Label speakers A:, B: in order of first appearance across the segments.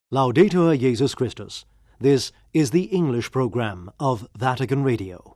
A: Laudetur Jesus Christus. This is the English program of Vatican Radio.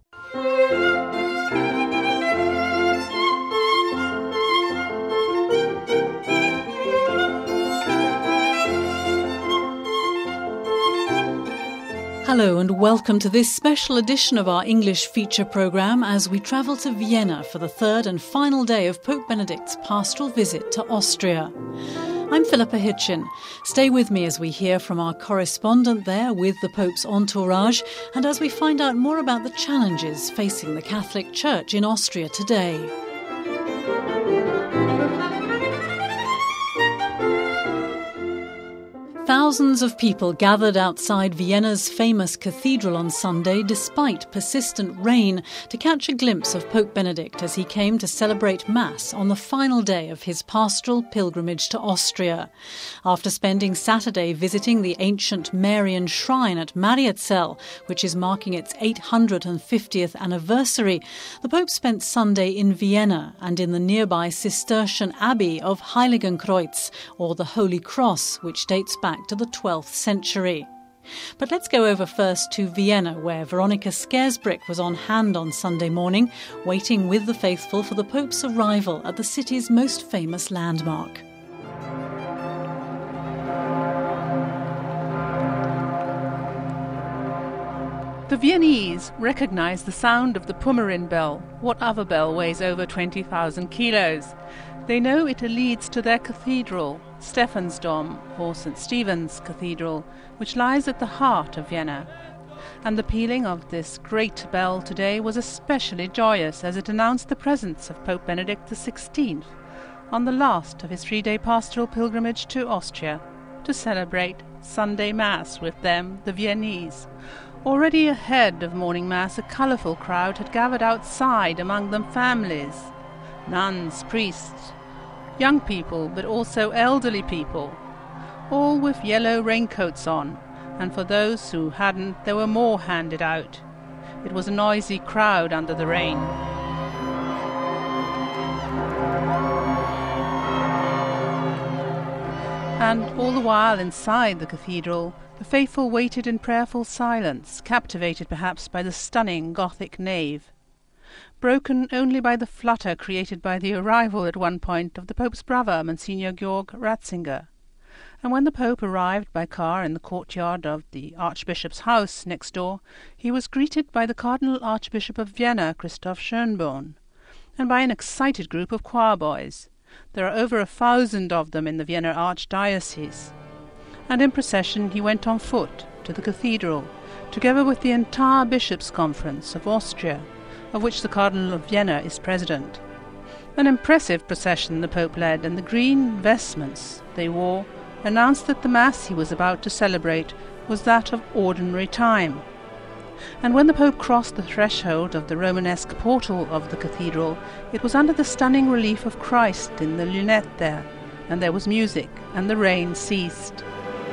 B: Hello and welcome to this special edition of our English feature programme as we travel to Vienna for the third and final day of Pope Benedict's pastoral visit to Austria. I'm Philippa Hitchin. Stay with me as we hear from our correspondent there with the Pope's entourage and as we find out more about the challenges facing the Catholic Church in Austria today. Thousands of people gathered outside Vienna's famous cathedral on Sunday despite persistent rain to catch a glimpse of Pope Benedict as he came to celebrate Mass on the final day of his pastoral pilgrimage to Austria. After spending Saturday visiting the ancient Marian shrine at Mariazell, which is marking its 850th anniversary, the Pope spent Sunday in Vienna and in the nearby Cistercian Abbey of Heiligenkreuz, or the Holy Cross, which dates back to the 12th century. But let's go over first to Vienna, where Veronica Scaresbrick was on hand on Sunday morning, waiting with the faithful for the Pope's arrival at the city's most famous landmark.
C: The Viennese recognise the sound of the Pummerin bell. What other bell weighs over 20,000 kilos? They know it leads to their cathedral, Stephansdom, or St. Stephen's Cathedral, which lies at the heart of Vienna. And the pealing of this great bell today was especially joyous as it announced the presence of Pope Benedict XVI on the last of his 3-day pastoral pilgrimage to Austria to celebrate Sunday Mass with them, the Viennese. Already ahead of morning Mass, a colourful crowd had gathered outside, among them families, nuns, priests, young people, but also elderly people, all with yellow raincoats on, and for those who hadn't, there were more handed out. It was a noisy crowd under the rain. And all the while inside the cathedral, the faithful waited in prayerful silence, captivated perhaps by the stunning Gothic nave, broken only by the flutter created by the arrival at one point of the Pope's brother, Monsignor Georg Ratzinger. And when the Pope arrived by car in the courtyard of the Archbishop's house next door, he was greeted by the Cardinal Archbishop of Vienna, Christoph Schönborn, and by an excited group of choir boys. There are over 1,000 of them in the Vienna Archdiocese. And in procession he went on foot to the cathedral, together with the entire Bishops' Conference of Austria, of which the Cardinal of Vienna is president. An impressive procession the Pope led, and the green vestments they wore announced that the Mass he was about to celebrate was that of ordinary time. And when the Pope crossed the threshold of the Romanesque portal of the cathedral, it was under the stunning relief of Christ in the lunette there, and there was music, and the rain ceased.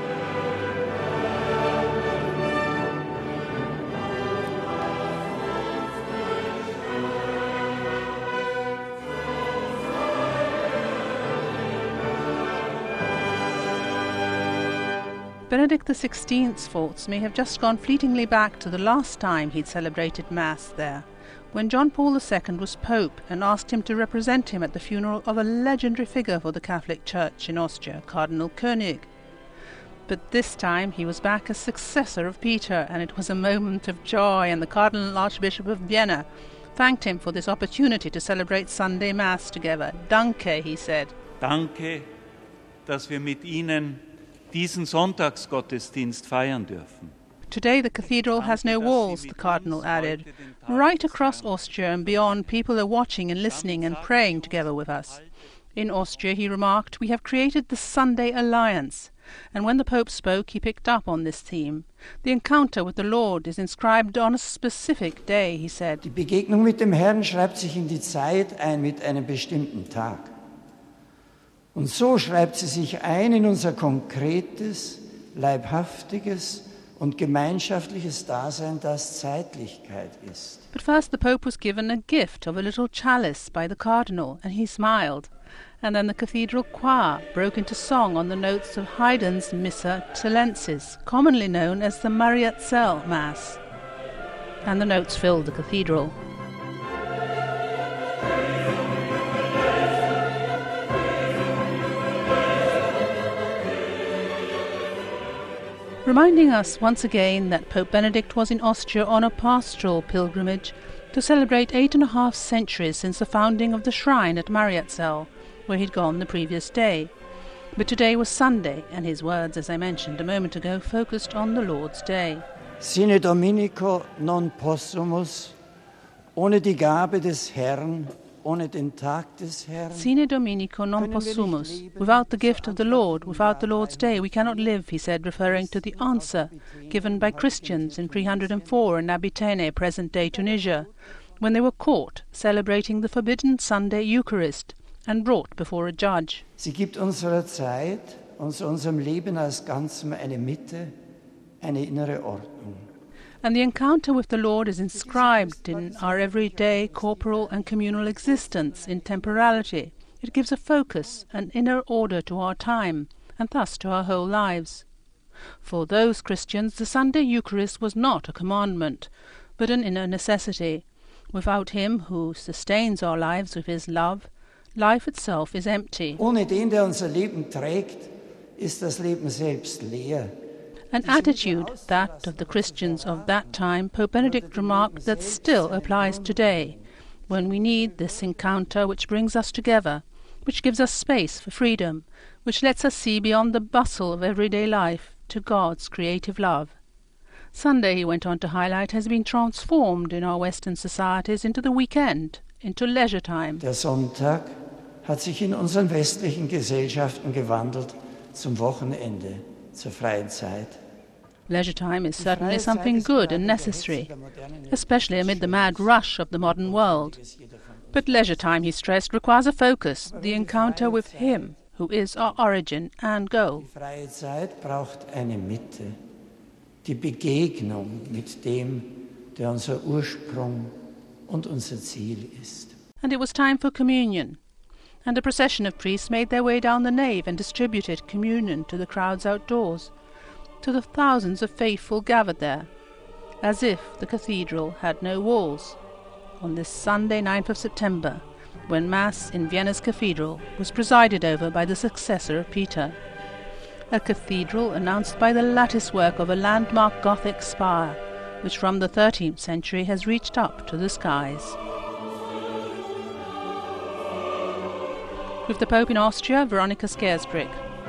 C: Benedict XVI's thoughts may have just gone fleetingly back to the last time he'd celebrated Mass there, when John Paul II was Pope and asked him to represent him at the funeral of a legendary figure for the Catholic Church in Austria, Cardinal Koenig. But this time he was back as successor of Peter, and it was a moment of joy, and the Cardinal Archbishop of Vienna thanked him for this opportunity to celebrate Sunday Mass together. Danke, he said.
D: Danke, dass wir mit Ihnen diesen Sonntagsgottesdienst feiern dürfen.
C: Today the cathedral has no walls, the Cardinal added. Right across Austria and beyond, people are watching and listening and praying together with us. In Austria, he remarked, we have created the Sunday Alliance. And when the Pope spoke, he picked up on this theme. The encounter with the Lord is inscribed on a specific day, he said.
E: Die Begegnung mit dem Herrn schreibt sich in die Zeit ein mit einem bestimmten Tag. Und so schreibt sie sich ein in unser konkretes, leibhaftiges und gemeinschaftliches Dasein, das Zeitlichkeit ist.
C: But first the Pope was given a gift of a little chalice by the Cardinal, and he smiled. And then the cathedral choir broke into song on the notes of Haydn's Missa Celensis, commonly known as the Mariazell Mass. And the notes filled the cathedral. Reminding us once again that Pope Benedict was in Austria on a pastoral pilgrimage to celebrate 8.5 centuries since the founding of the shrine at Mariazell, where he'd gone the previous day. But today was Sunday, and his words, as I mentioned a moment ago, focused on the Lord's Day.
E: Sine Dominico non possumus, ohne die Gabe des Herrn, ohne den Tag des Herrn.
C: Sine Dominico non possumus. Without the gift of the Lord, without the Lord's Day, we cannot live, he said, referring to the answer given by Christians in 304 in Abitene, present-day Tunisia, when they were caught celebrating the forbidden Sunday Eucharist and brought before a judge.
E: Sie gibt unserer Zeit, unserem Leben als Ganzem eine Mitte, eine innere Ordnung.
C: And the encounter with the Lord is inscribed in our everyday corporal and communal existence in temporality. It gives a focus, an inner order to our time, and thus to our whole lives. For those Christians, the Sunday Eucharist was not a commandment, but an inner necessity. Without him who sustains our lives with his love, life itself is empty.
E: Ohne den, der unser Leben trägt, ist das Leben selbst leer.
C: An attitude, that of the Christians of that time, Pope Benedict remarked, that still applies today, when we need this encounter which brings us together, which gives us space for freedom, which lets us see beyond the bustle of everyday life to God's creative love. Sunday, he went on to highlight, has been transformed in our Western societies into the weekend, into leisure time.
E: Der Sonntag hat sich in unseren westlichen Gesellschaften gewandelt zum Wochenende, zur freien Zeit.
C: Leisure time is certainly something good and necessary, especially amid the mad rush of the modern world. But leisure time, he stressed, requires a focus, the encounter with him, who is our origin and goal.
E: Die freie Zeit braucht eine Mitte, die Begegnung mit dem, der unser Ursprung und unser Ziel ist.
C: And it was time for communion, and a procession of priests made their way down the nave and distributed communion to the crowds outdoors, to the thousands of faithful gathered there, as if the cathedral had no walls, on this Sunday 9th of September, when Mass in Vienna's cathedral was presided over by the successor of Peter, a cathedral announced by the latticework of a landmark Gothic spire, which from the 13th century has reached up to the skies. With the Pope in Austria, Veronika Skersbrick.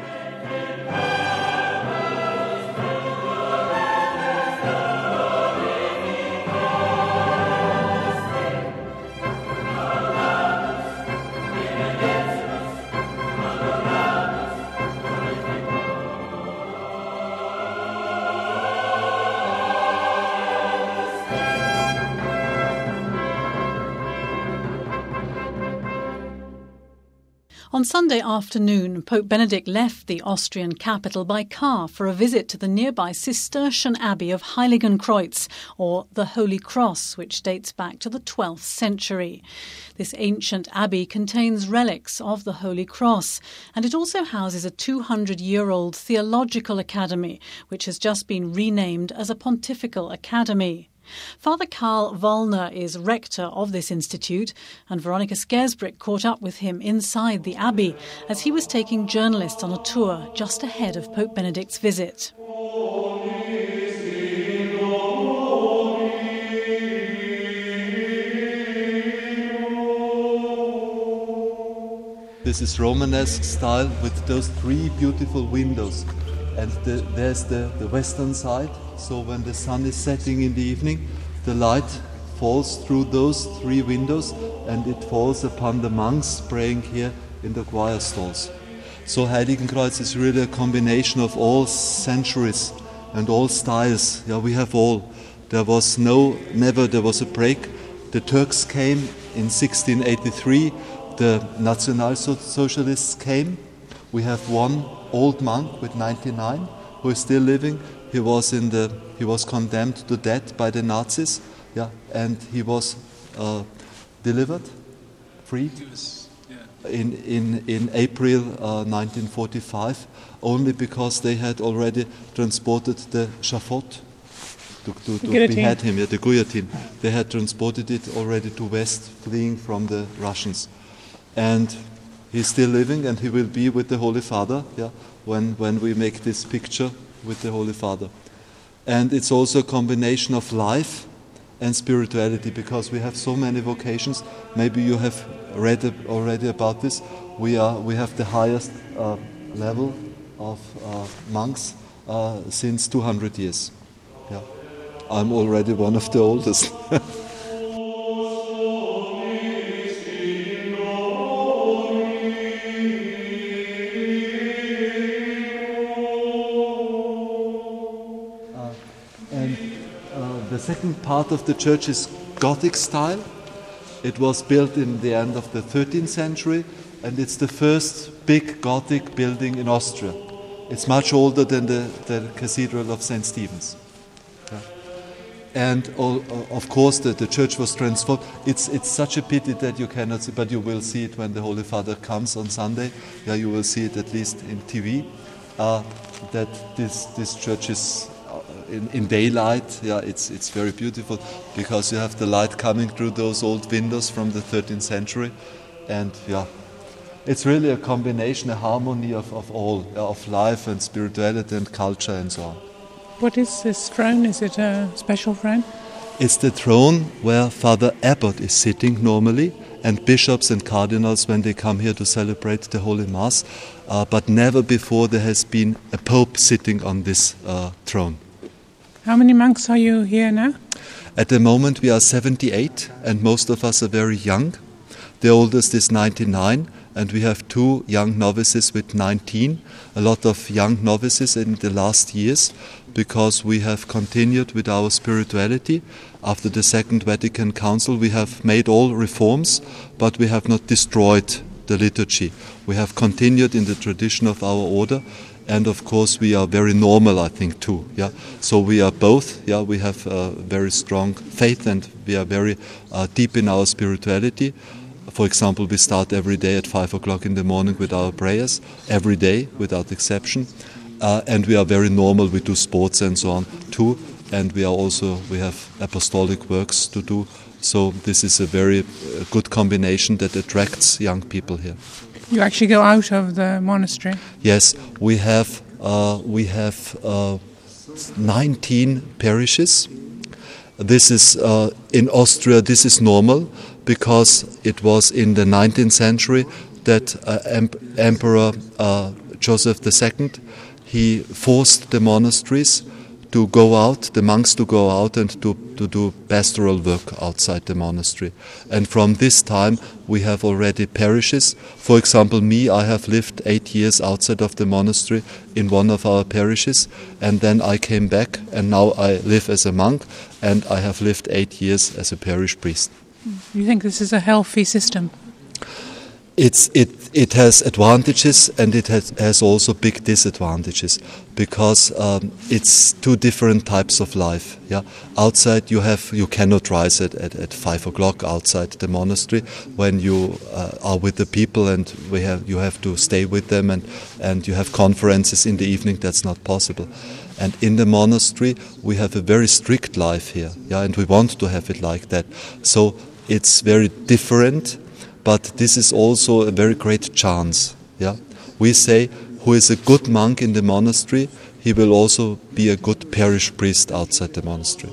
B: On Sunday afternoon, Pope Benedict left the Austrian capital by car for a visit to the nearby Cistercian Abbey of Heiligenkreuz, or the Holy Cross, which dates back to the 12th century. This ancient abbey contains relics of the Holy Cross, and it also houses a 200-year-old theological academy, which has just been renamed as a pontifical academy. Father Karl Wollner is rector of this institute, and Veronika Skersbrick caught up with him inside the abbey as he was taking journalists on a tour just ahead of Pope Benedict's visit.
F: This is Romanesque style with those three beautiful windows. And there's the western side, so when the sun is setting in the evening, the light falls through those three windows and it falls upon the monks praying here in the choir stalls. So Heiligenkreuz is really a combination of all centuries and all styles. Yeah, we have all. There was never there was a break. The Turks came in 1683, the National Socialists came. We have one old monk with 99 who is still living. He was condemned to death by the Nazis, and he was delivered, freed. in April 1945, only because they had already transported the Schafott to behead him, the guillotine. They had transported it already to West, fleeing from the Russians. And he's still living, and he will be with the Holy Father, when we make this picture with the Holy Father. And it's also a combination of life and spirituality, because we have so many vocations. Maybe you have read already about this. We have the highest level of monks since 200 years. Yeah. I'm already one of the oldest. The second part of the church is Gothic style. It was built in the end of the 13th century, and it's the first big Gothic building in Austria. It's much older than the Cathedral of St. Stephen's. And of course the church was transformed. It's such a pity that you cannot see, but you will see it when the Holy Father comes on Sunday. Yeah, you will see it at least in TV, that this church is in daylight. Yeah, it's very beautiful, because you have the light coming through those old windows from the 13th century. And yeah, it's really a combination, a harmony of all, of life and spirituality and culture and so on.
C: What is this throne? Is it a special throne?
F: It's the throne where Father Abbot is sitting normally, and bishops and cardinals when they come here to celebrate the Holy Mass. But never before there has been a pope sitting on this throne.
C: How many monks are you here now?
F: At the moment we are 78, and most of us are very young. The oldest is 99, and we have 2 young novices with 19. A lot of young novices in the last years, because we have continued with our spirituality. After the Second Vatican Council we have made all reforms, but we have not destroyed the liturgy. We have continued in the tradition of our order, and of course we are very normal, I think, too. Yeah, so we are both. Yeah, we have a very strong faith, and we are very deep in our spirituality. For example, we start every day at 5 o'clock in the morning with our prayers, every day without exception. And we are very normal. We do sports and so on too, and we have apostolic works to do. So this is a very good combination that attracts young people here.
C: You actually go out of the monastery?
F: Yes, we have 19 parishes. This is in Austria. This is normal, because it was in the 19th century that Emperor Joseph II, he forced the monasteries to go out, the monks to go out and to do pastoral work outside the monastery. And from this time we have already parishes. For example, I have lived 8 years outside of the monastery in one of our parishes, and then I came back, and now I live as a monk, and I have lived 8 years as a parish priest.
C: You think this is a healthy system?
F: It has advantages, and it has also big disadvantages, because it's 2 different types of life. Yeah, outside you cannot rise at 5 o'clock outside the monastery when you are with the people, and you have to stay with them, and you have conferences in the evening. That's not possible. And in the monastery we have a very strict life here. Yeah, and we want to have it like that. So it's very different. But this is also a very great chance. Yeah, we say, who is a good monk in the monastery, he will also be a good parish priest outside the monastery.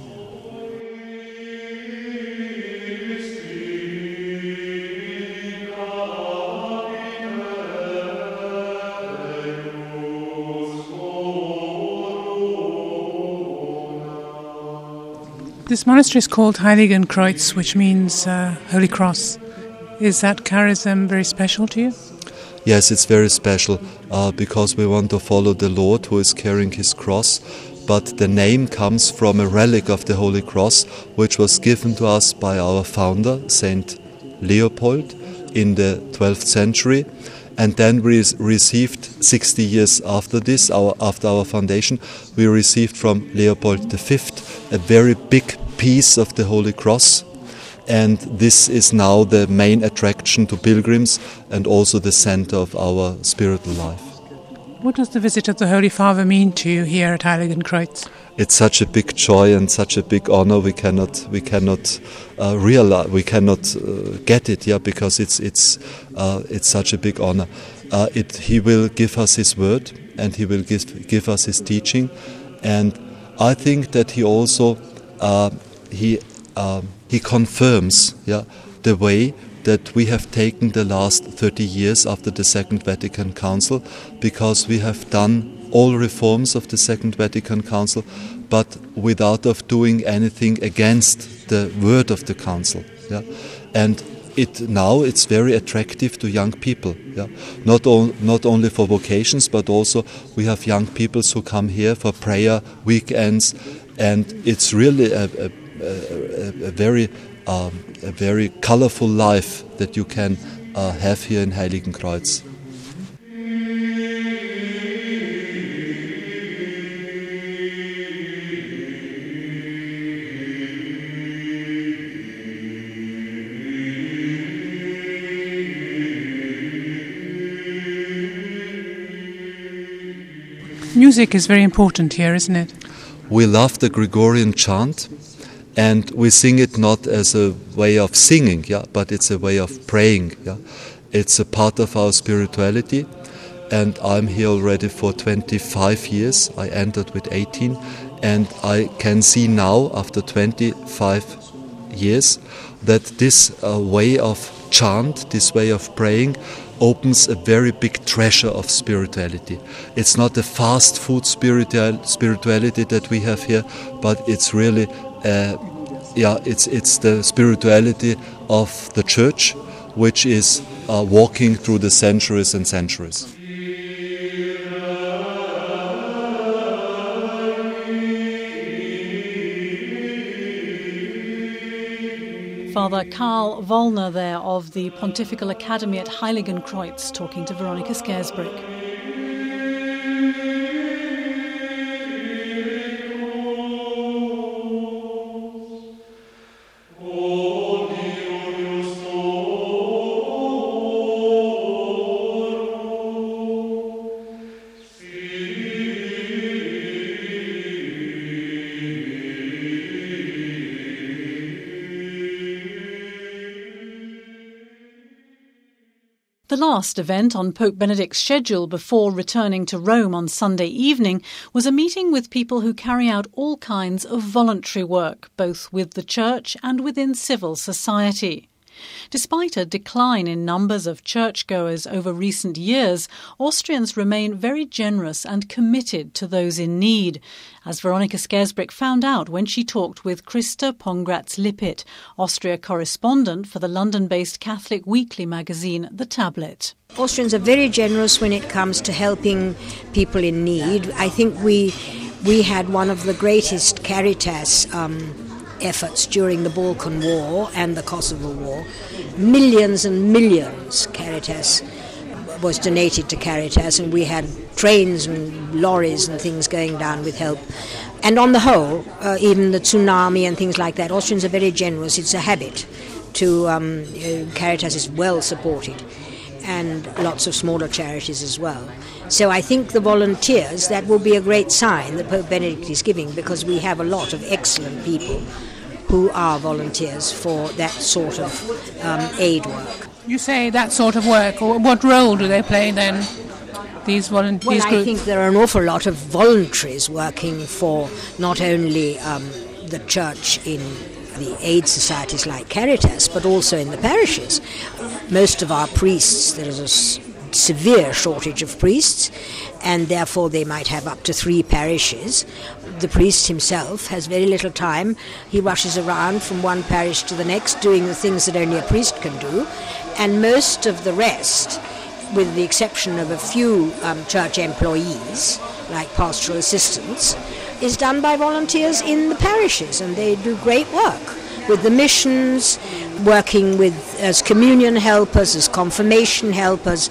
C: This monastery is called Heiligenkreuz, which means Holy Cross. Is that charism very special to you?
F: Yes, it's very special, because we want to follow the Lord who is carrying his cross. But the name comes from a relic of the Holy Cross, which was given to us by our founder, Saint Leopold, in the 12th century. And then we received, 60 years after this, after our foundation, we received from Leopold V a very big piece of the Holy Cross. and this is now the main attraction to pilgrims and also the center of our spiritual life.
C: What does the visit of the Holy Father mean to you here at Heiligenkreuz?
F: It's such a big joy and such a big honor. We cannot realize, we cannot get it, because it's such a big honor. He will give us His word, and He will give us His teaching, and I think that He also He confirms the way that we have taken the last 30 years after the Second Vatican Council, because we have done all reforms of the Second Vatican Council, but without of doing anything against the word of the Council. And it's very attractive to young people. Not only for vocations, but also we have young people who come here for prayer weekends, and it's really a very colorful life that you can have here in Heiligenkreuz.
C: Music is very important here, isn't it?
F: We love the Gregorian chant, and we sing it not as a way of singing, but it's a way of praying. It's a part of our spirituality, and I'm here already for 25 years. I entered with 18, and I can see now, after 25 years, that this way of chant, this way of praying, opens a very big treasure of spirituality. It's not a fast food spirituality that we have here, but it's really it's the spirituality of the Church, which is walking through the centuries and centuries.
B: Father Karl Wollner there of the Pontifical Academy at Heiligenkreuz talking to Veronica Scarisbrick. The last event on Pope Benedict's schedule before returning to Rome on Sunday evening was a meeting with people who carry out all kinds of voluntary work, both with the Church and within civil society. Despite a decline in numbers of churchgoers over recent years, Austrians remain very generous and committed to those in need, as Veronica Scarisbrick found out when she talked with Christa Pongratz-Lippit, Austria correspondent for the London-based Catholic weekly magazine The Tablet.
G: Austrians are very generous when it comes to helping people in need. I think we had one of the greatest Caritas efforts during the Balkan War and the Kosovo War. Millions and millions Caritas was donated to Caritas, and we had trains and lorries and things going down with help. And on the whole, even the tsunami and things like that, Austrians are very generous. It's a habit to Caritas is well supported, and lots of smaller charities as well. So I think the volunteers, that will be a great sign that Pope Benedict is giving, because we have a lot of excellent people who are volunteers for that sort of aid work.
C: You say that sort of work, or what role do they play then, these volunteers?
G: Well, I think there are an awful lot of voluntaries working for not only the Church in the aid societies like Caritas, but also in the parishes. Most of our priests, there is a severe shortage of priests, and therefore they might have up to 3 parishes. The priest himself has very little time. He rushes around from one parish to the next, doing the things that only a priest can do, and most of the rest, with the exception of a few church employees, like pastoral assistants, is done by volunteers in the parishes, and they do great work with the missions, working with as communion helpers, as confirmation helpers.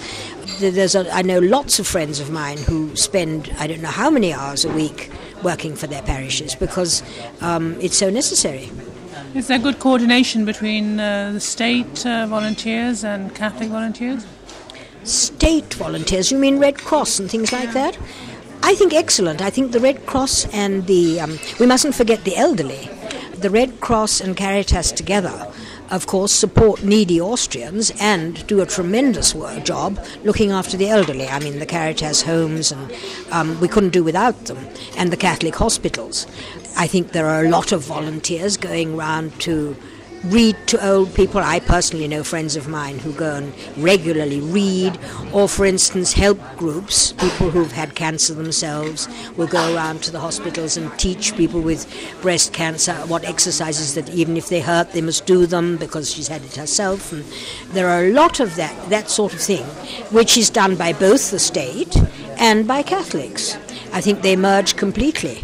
G: I know lots of friends of mine who spend, I don't know how many hours a week working for their parishes, because it's so necessary.
C: Is there good coordination between the state volunteers and Catholic volunteers?
G: State volunteers, you mean Red Cross and things like that? I think excellent. I think the Red Cross and we mustn't forget the elderly. The Red Cross and Caritas together, of course, support needy Austrians and do a tremendous job looking after the elderly. I mean, the Caritas homes, and we couldn't do without them, and the Catholic hospitals. I think there are a lot of volunteers going around to read to old people. I personally know friends of mine who go and regularly read, or for instance help groups, people who've had cancer themselves will go around to the hospitals and teach people with breast cancer what exercises that even if they hurt they must do them because she's had it herself. And there are a lot of that sort of thing which is done by both the state and by Catholics. I think they merge completely.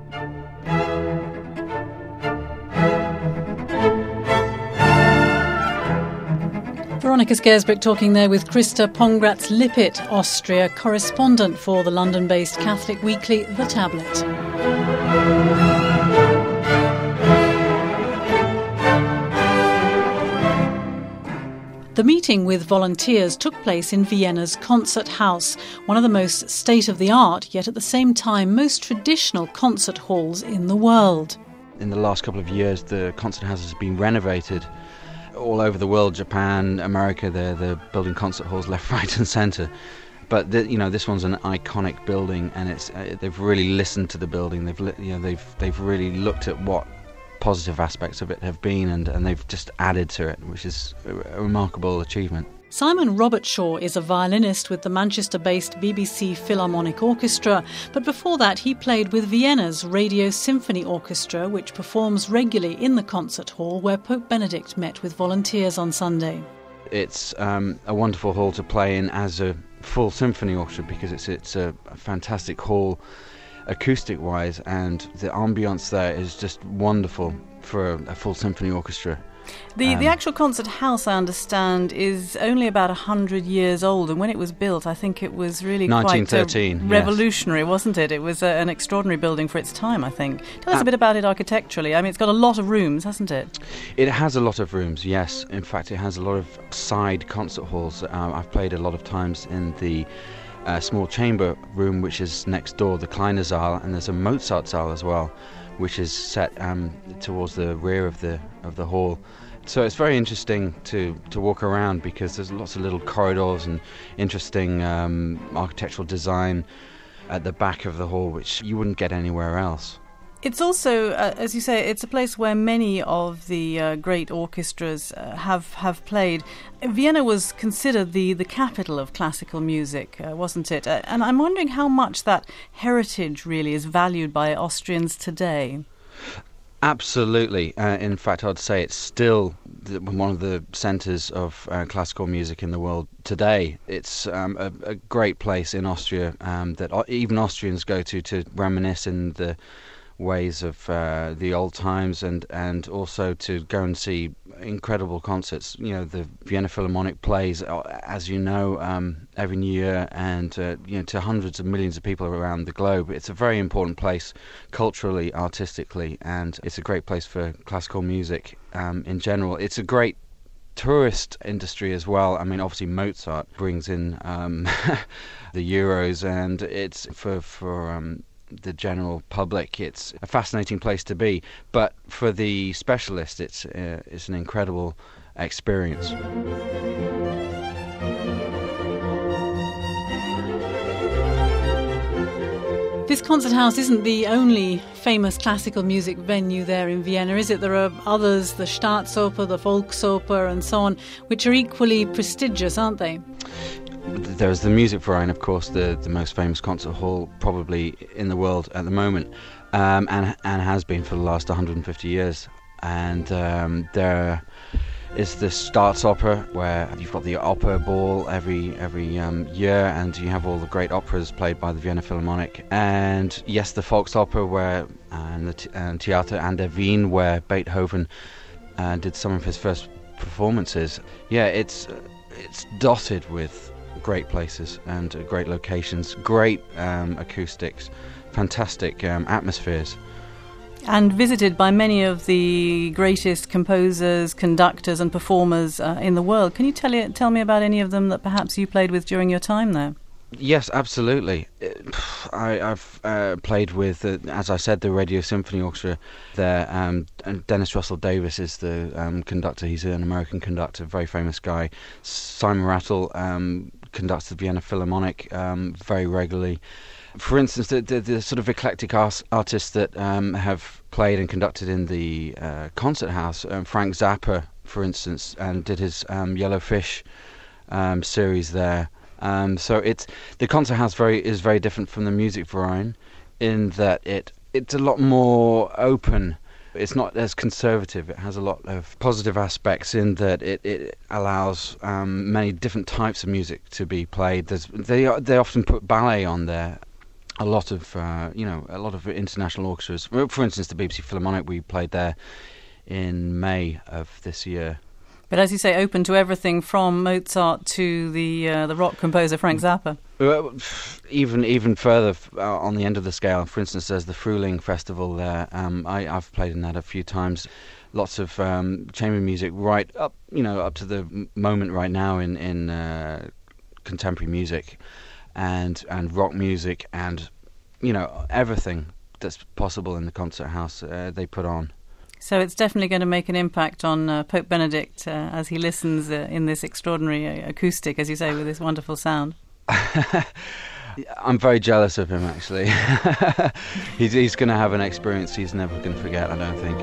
B: Veronica Scarisbrick talking there with Christa Pongratz-Lippitt, Austria, correspondent for the London-based Catholic weekly The Tablet. The meeting with volunteers took place in Vienna's Concert House, one of the most state-of-the-art, yet at the same time most traditional concert halls in the world.
H: In the last couple of years, the concert house has been renovated all over the world. Japan, America, they're building concert halls left, right and centre. But this one's an iconic building, and they've really listened to the building. They've really looked at what positive aspects of it have been, and they've just added to it, which is a remarkable achievement.
B: Simon Robertshaw is a violinist with the Manchester-based BBC Philharmonic Orchestra, but before that he played with Vienna's Radio Symphony Orchestra, which performs regularly in the concert hall where Pope Benedict met with volunteers on Sunday.
H: It's a wonderful hall to play in as a full symphony orchestra because it's a fantastic hall acoustic-wise, and the ambience there is just wonderful for a full symphony orchestra.
I: The actual concert house, I understand, is only about 100 years old, and when it was built, I think it was really
H: 1913,
I: quite revolutionary, yes. Wasn't it? It was an extraordinary building for its time, I think. Tell us a bit about it architecturally. I mean, it's got a lot of rooms, hasn't it?
H: It has a lot of rooms, yes. In fact, it has a lot of side concert halls. I've played a lot of times in the small chamber room, which is next door, the Kleine Saal, and there's a Mozart Saal as well, which is set towards the rear of the hall. So it's very interesting to walk around because there's lots of little corridors and interesting architectural design at the back of the hall, which you wouldn't get anywhere else.
I: It's also, as you say, it's a place where many of the great orchestras have played. Vienna was considered the capital of classical music, wasn't it? And I'm wondering how much that heritage really is valued by Austrians today.
H: Absolutely. In fact, I'd say it's still one of the centres of classical music in the world today. It's a great place in Austria that even Austrians go to reminisce in the ways of the old times, and also to go and see incredible concerts. You know, the Vienna Philharmonic plays, as you know, every New Year, and to hundreds of millions of people around the globe. It's a very important place culturally, artistically, and it's a great place for classical music in general. It's a great tourist industry as well. I mean, obviously Mozart brings in the euros, and it's for the general public, it's a fascinating place to be, but for the specialist, it's an incredible experience.
B: This concert house isn't the only famous classical music venue there in Vienna, is it? There are others, the Staatsoper, the Volksoper and so on, which are equally prestigious, aren't they?
H: There's the Musikverein, of course, the most famous concert hall probably in the world at the moment, and has been for the last 150 years. And there is the Staatsoper, where you've got the opera ball every year, and you have all the great operas played by the Vienna Philharmonic. And yes, the Volksoper, and the Theater an der Wien, where Beethoven did some of his first performances. Yeah, it's dotted with great places and great locations, great acoustics, fantastic atmospheres.
I: and visited by many of the greatest composers, conductors and performers in the world. Can you tell me about any of them that perhaps you played with during your time there?
H: Yes, absolutely. I've played with, as I said, the Radio Symphony Orchestra there, and Dennis Russell Davis is the conductor. He's an American conductor, very famous guy. Simon Rattle conducts the Vienna Philharmonic very regularly. For instance, the sort of eclectic artists that have played and conducted in the concert house, Frank Zappa, for instance, and did his Yellow Fish series there. So the concert house is very different from the Musikverein in that it's a lot more open. It's not as conservative. It has a lot of positive aspects in that it allows many different types of music to be played. They often put ballet on there. A lot of international orchestras. For instance, the BBC Philharmonic, we played there in May of this year.
I: But as you say, open to everything from Mozart to the rock composer Frank Zappa.
H: Even further on the end of the scale. For instance, there's the Frühling Festival there. I've played in that a few times. Lots of chamber music right up to the moment right now in contemporary music and rock music and everything that's possible in the concert house they put on.
I: So it's definitely going to make an impact on Pope Benedict as he listens in this extraordinary acoustic, as you say, with this wonderful sound.
H: I'm very jealous of him, actually. He's going to have an experience he's never going to forget, I don't think.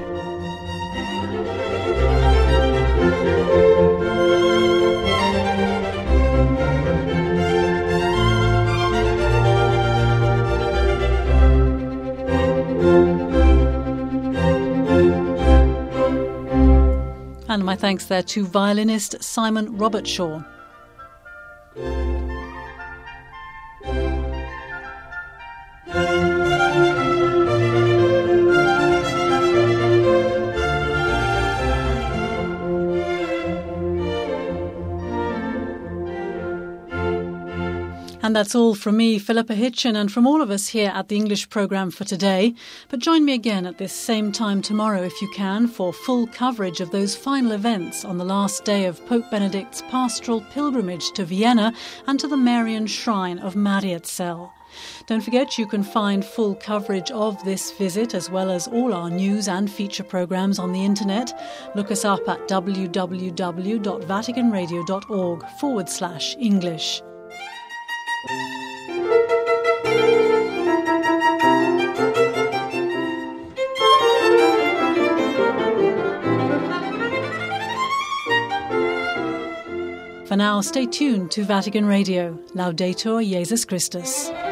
B: And my thanks there to violinist Simon Robertshaw. And that's all from me, Philippa Hitchin, and from all of us here at the English programme for today. But join me again at this same time tomorrow, if you can, for full coverage of those final events on the last day of Pope Benedict's pastoral pilgrimage to Vienna and to the Marian shrine of Mariazell. Don't forget you can find full coverage of this visit as well as all our news and feature programmes on the internet. Look us up at www.vaticanradio.org/English. For now, stay tuned to Vatican Radio. Laudetur Jesus Christus.